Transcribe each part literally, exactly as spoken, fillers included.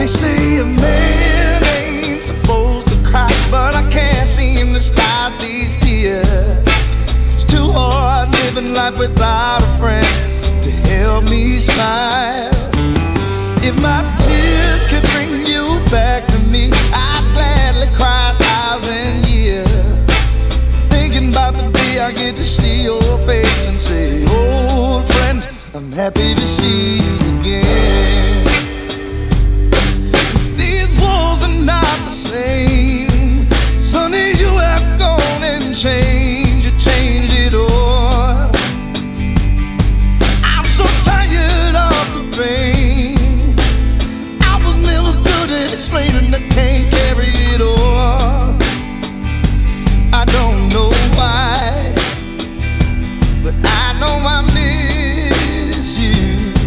say a man ain't supposed to cry, but I can't seem to stop these tears. It's too hard living life without a friend to help me smile. If my tears could bring you back to me, I'd gladly cry a thousand years. Thinking about the day I get to see your face and say, old friend, I'm happy to see you again. These walls are not the same. Sonny, you have gone and changed. You changed it all. I'm so tired of the pain. I was never good at explaining I can't carry it all. I don't know why, but I know I miss you.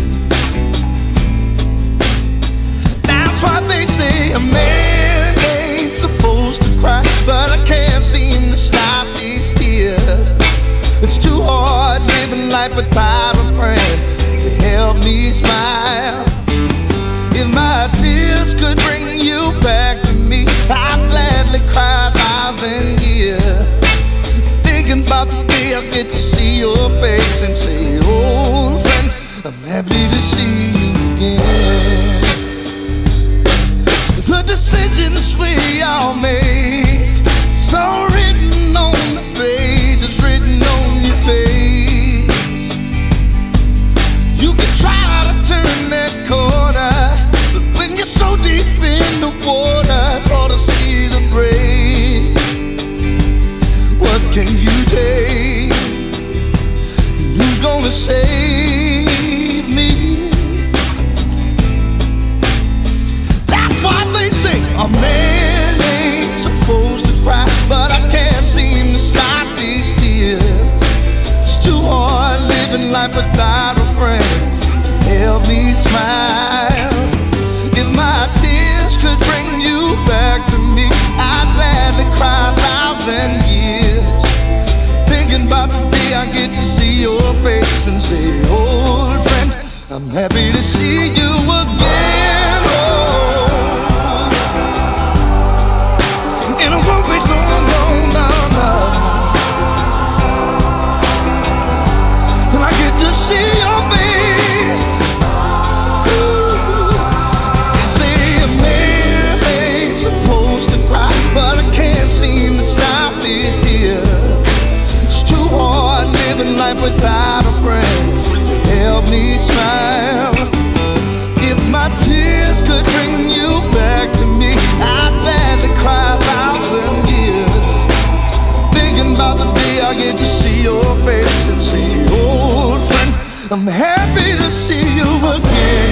That's why they say a man ain't supposed to cry, but I can't seem to stop these tears. It's too hard living life without a friend to help me smile. If my tears could bring you back to me, I'd gladly cry a thousand years. Thinking about the day I get to see your face and say, old friend, I'm happy to see you again. The decisions we all make, so written on the page, it's written on your face. You can try to turn that corner, but when you're so deep in the water, it's hard to see the break. What can you take? And who's gonna save me? That's why they say a man ain't supposed to cry, but I can't seem to stop these tears. It's too hard living life without a friend to help me smile. If my tears could bring you back to me, I'd gladly cry a thousand years. Thinking about the day I get to see your face and say, old friend, I'm happy to see you again. Oh, in a world we don't know, no, no. And I get to see your face. Ooh. They say a man ain't supposed to cry, but I can't seem to stop these tears. Living life without a friend to help me smile. If my tears could bring you back to me, I'd gladly cry a thousand years. Thinking about the day I get to see your face and say, old friend, I'm happy to see you again.